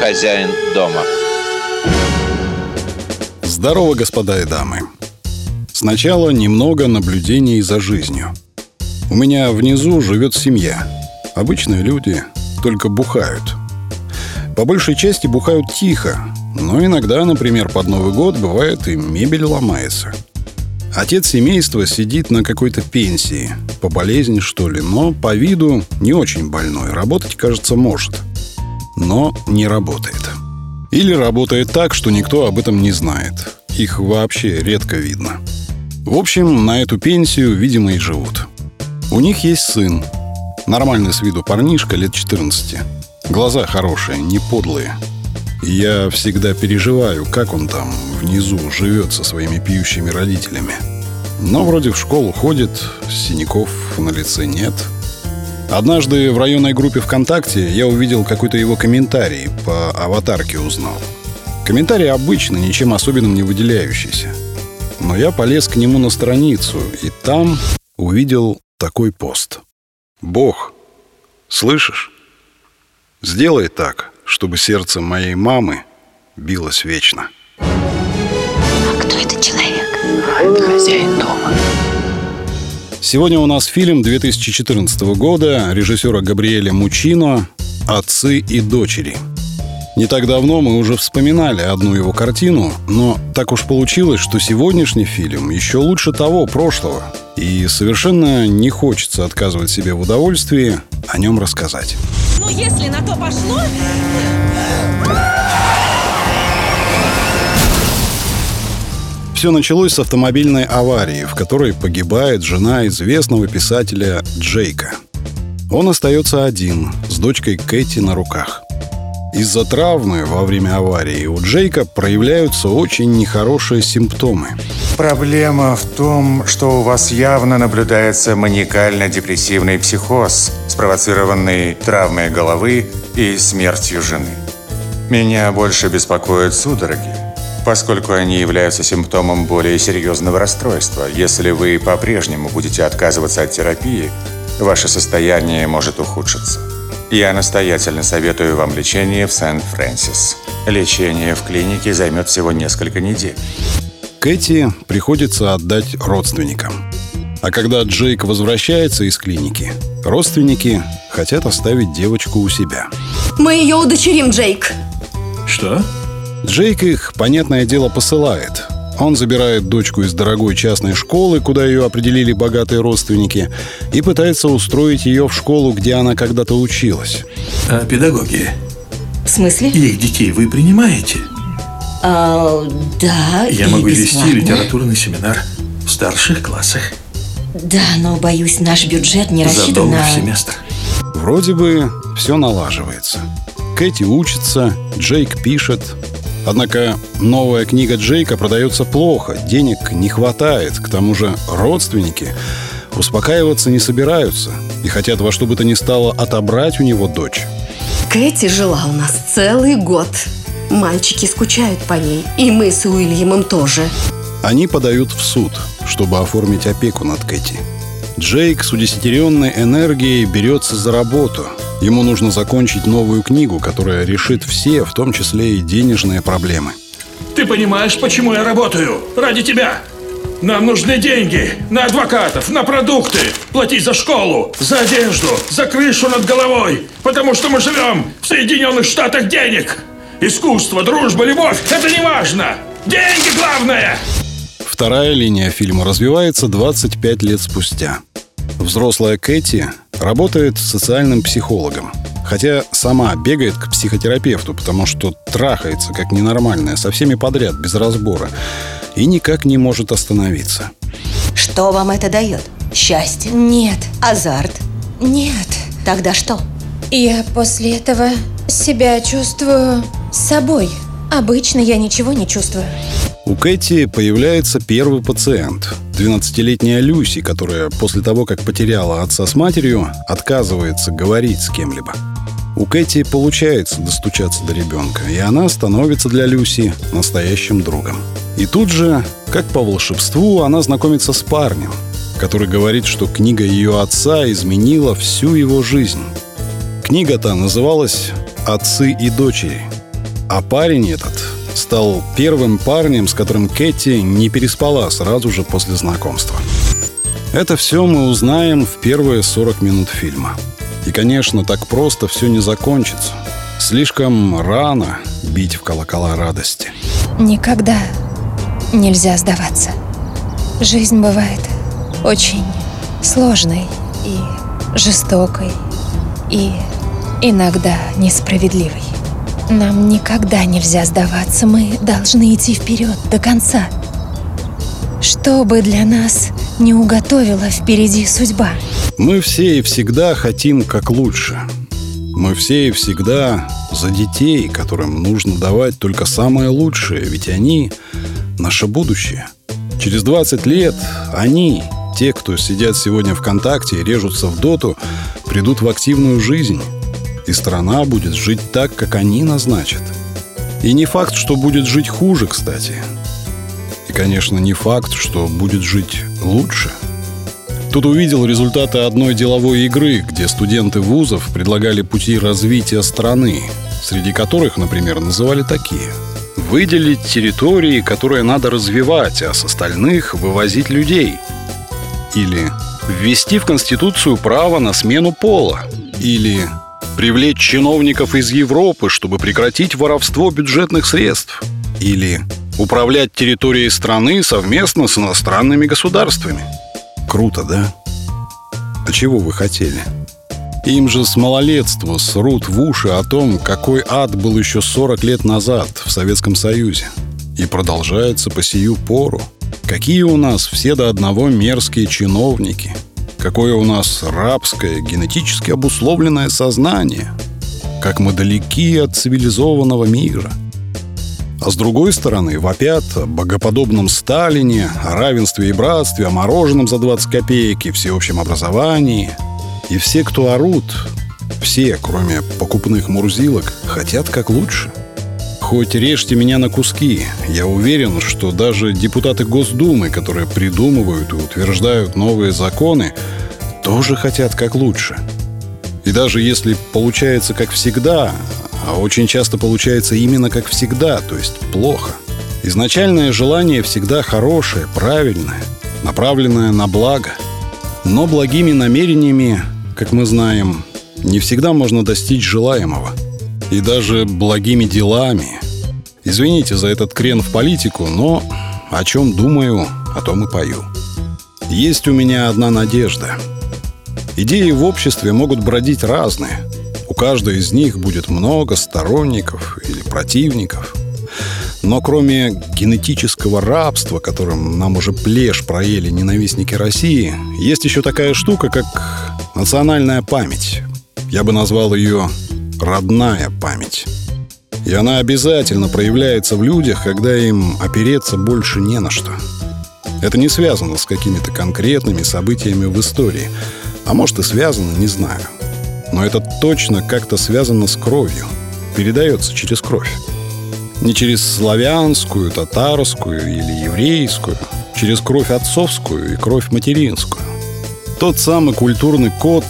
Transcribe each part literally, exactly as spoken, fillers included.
хозяин дома. Здорово, господа и дамы. Сначала немного наблюдений за жизнью. У меня внизу живет семья. Обычные люди, только бухают. По большей части бухают тихо, но иногда, например, под Новый год бывает и мебель ломается. Отец семейства сидит на какой-то пенсии, по болезни, что ли, но по виду не очень больной, работать, кажется, может. Но не работает. Или работает так, что никто об этом не знает. Их вообще редко видно. В общем, на эту пенсию, видимо, и живут. У них есть сын. Нормальный с виду парнишка, лет четырнадцати. Глаза хорошие, не подлые. И я всегда переживаю, как он там внизу живет со своими пьющими родителями. Но вроде в школу ходит, синяков на лице нет. Однажды в районной группе ВКонтакте я увидел какой-то его комментарий, по аватарке узнал. Комментарий обычный, ничем особенным не выделяющийся. Но я полез к нему на страницу, и там увидел такой пост. «Бог, слышишь? Сделай так, чтобы сердце моей мамы билось вечно». А кто этот человек? Это хозяин дома. Сегодня у нас фильм две тысячи четырнадцатого года режиссера Габриэля Муччино «Отцы и дочери». Не так давно мы уже вспоминали одну его картину, но так уж получилось, что сегодняшний фильм еще лучше того прошлого, и совершенно не хочется отказывать себе в удовольствии о нем рассказать. Ну, если на то пошло... Все началось с автомобильной аварии, в которой погибает жена известного писателя Джейка. Он остается один, с дочкой Кэти на руках. Из-за травмы во время аварии у Джейка проявляются очень нехорошие симптомы. Проблема в том, что у вас явно наблюдается маниакально-депрессивный психоз, спровоцированный травмой головы и смертью жены. Меня больше беспокоят судороги, поскольку они являются симптомом более серьезного расстройства. Если вы по-прежнему будете отказываться от терапии, ваше состояние может ухудшиться. Я настоятельно советую вам лечение в Сент-Фрэнсис. Лечение в клинике займет всего несколько недель. Кэти приходится отдать родственникам. А когда Джейк возвращается из клиники, родственники хотят оставить девочку у себя. Мы ее удочерим, Джейк. Что? Джейк их, понятное дело, посылает. Он забирает дочку из дорогой частной школы, куда ее определили богатые родственники, и пытается устроить ее в школу, где она когда-то училась. А педагоги? В смысле? Их детей вы принимаете? А, да. Я могу вести литературный семинар в старших классах. Да, но, боюсь, наш бюджет не рассчитан За доллар на... в семестр. Вроде бы все налаживается. Кэти учится, Джейк пишет. Однако новая книга Джейка продается плохо, денег не хватает. К тому же родственники успокаиваться не собираются и хотят во что бы то ни стало отобрать у него дочь. Кэти жила у нас целый год. Мальчики скучают по ней, и мы с Уильямом тоже. Они подают в суд, чтобы оформить опеку над Кэти. Джейк с удесятеренной энергией берется за работу. Ему нужно закончить новую книгу, которая решит все, в том числе и денежные проблемы. Ты понимаешь, почему я работаю? Ради тебя! Нам нужны деньги на адвокатов, на продукты, платить за школу, за одежду, за крышу над головой, потому что мы живем в Соединенных Штатах денег. Искусство, дружба, любовь – это не важно. Деньги главное! Вторая линия фильма развивается двадцать пять лет спустя. Взрослая Кэти работает социальным психологом, хотя сама бегает к психотерапевту, потому что трахается как ненормальная, со всеми подряд, без разбора, и никак не может остановиться. Что вам это дает? Счастье? Нет. Азарт? Нет. Тогда что? Я после этого себя чувствую собой. Обычно я ничего не чувствую. У Кэти появляется первый пациент – двенадцатилетняя Люси, которая после того, как потеряла отца с матерью, отказывается говорить с кем-либо. У Кэти получается достучаться до ребенка, и она становится для Люси настоящим другом. И тут же, как по волшебству, она знакомится с парнем, который говорит, что книга ее отца изменила всю его жизнь. Книга-то называлась «Отцы и дочери». А парень этот стал первым парнем, с которым Кэти не переспала сразу же после знакомства. Это все мы узнаем в первые сорок минут фильма. И, конечно, так просто все не закончится. Слишком рано бить в колокола радости. Никогда нельзя сдаваться. Жизнь бывает очень сложной и жестокой, и иногда несправедливой. Нам никогда нельзя сдаваться. Мы должны идти вперед до конца. Что бы для нас не уготовила впереди судьба. Мы все и всегда хотим как лучше. Мы все и всегда за детей, которым нужно давать только самое лучшее, ведь они — наше будущее. Через двадцать лет они, те, кто сидят сегодня ВКонтакте и режутся в доту, придут в активную жизнь. И страна будет жить так, как они назначат. И не факт, что будет жить хуже, кстати. И, конечно, не факт, что будет жить лучше. Тут увидел результаты одной деловой игры, где студенты вузов предлагали пути развития страны, среди которых, например, называли такие: выделить территории, которые надо развивать, а с остальных вывозить людей. Или ввести в Конституцию право на смену пола. Или привлечь чиновников из Европы, чтобы прекратить воровство бюджетных средств. Или управлять территорией страны совместно с иностранными государствами. Круто, да? А чего вы хотели? Им же с малолетства срут в уши о том, какой ад был еще сорок лет назад в Советском Союзе. И продолжается по сию пору. Какие у нас все до одного мерзкие чиновники. Какое у нас рабское, генетически обусловленное сознание. Как мы далеки от цивилизованного мира. А с другой стороны вопят о богоподобном Сталине, о равенстве и братстве, о мороженом за двадцать копеек и всеобщем образовании. И все, кто орут, все, кроме покупных мурзилок, хотят как лучше. Хоть режьте меня на куски, я уверен, что даже депутаты Госдумы, которые придумывают и утверждают новые законы, тоже хотят как лучше. И даже если получается как всегда, а очень часто получается именно как всегда, то есть плохо, изначальное желание всегда хорошее, правильное, направленное на благо. Но благими намерениями, как мы знаем, не всегда можно достичь желаемого. И даже благими делами. Извините за этот крен в политику, но о чем думаю, о том и пою. Есть у меня одна надежда. Идеи в обществе могут бродить разные. У каждой из них будет много сторонников или противников. Но кроме генетического рабства, которым нам уже плешь проели ненавистники России, есть еще такая штука, как национальная память. Я бы назвал ее родная память. И она обязательно проявляется в людях, когда им опереться больше не на что. Это не связано с какими-то конкретными событиями в истории. А может и связано, не знаю. Но это точно как-то связано с кровью. Передается через кровь. Не через славянскую, татарскую или еврейскую. Через кровь отцовскую и кровь материнскую. Тот самый культурный код,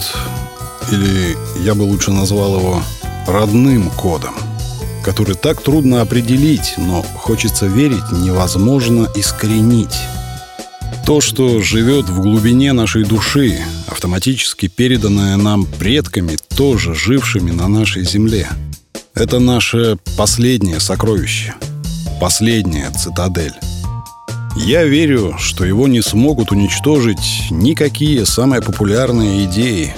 или я бы лучше назвал его родным кодом, который так трудно определить, но хочется верить, невозможно искоренить. То, что живет в глубине нашей души, автоматически переданное нам предками, тоже жившими на нашей земле. Это наше последнее сокровище, последняя цитадель. Я верю, что его не смогут уничтожить никакие самые популярные идеи,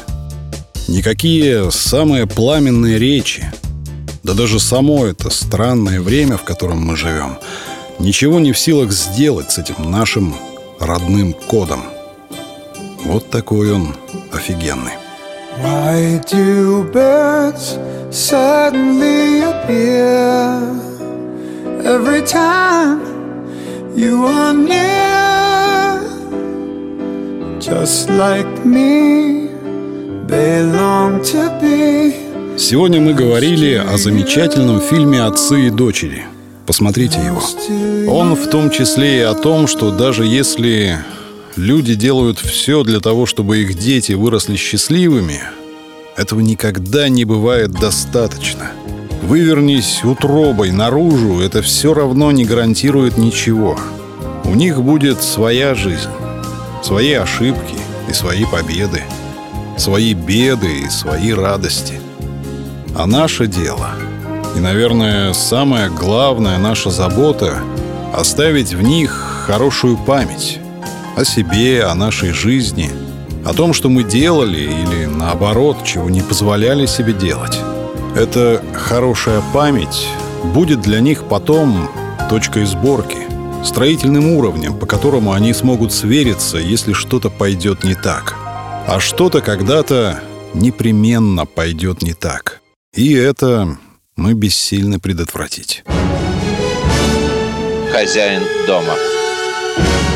никакие самые пламенные речи. Да даже само это странное время, в котором мы живем, ничего не в силах сделать с этим нашим родным кодом. Вот такой он офигенный. Why do birds suddenly appear every time you are near? Just like me, they long to be. Сегодня мы говорили о замечательном фильме «Отцы и дочери». Посмотрите его. Он в том числе и о том, что даже если люди делают все для того, чтобы их дети выросли счастливыми, этого никогда не бывает достаточно. Вывернись утробой наружу, это все равно не гарантирует ничего. У них будет своя жизнь, свои ошибки и свои победы, свои беды и свои радости. А наше дело, и, наверное, самая главная наша забота — оставить в них хорошую память о себе, о нашей жизни, о том, что мы делали или, наоборот, чего не позволяли себе делать. Эта хорошая память будет для них потом точкой сборки, строительным уровнем, по которому они смогут свериться, если что-то пойдет не так. А что-то когда-то непременно пойдет не так. И это мы бессильны предотвратить. Хозяин дома.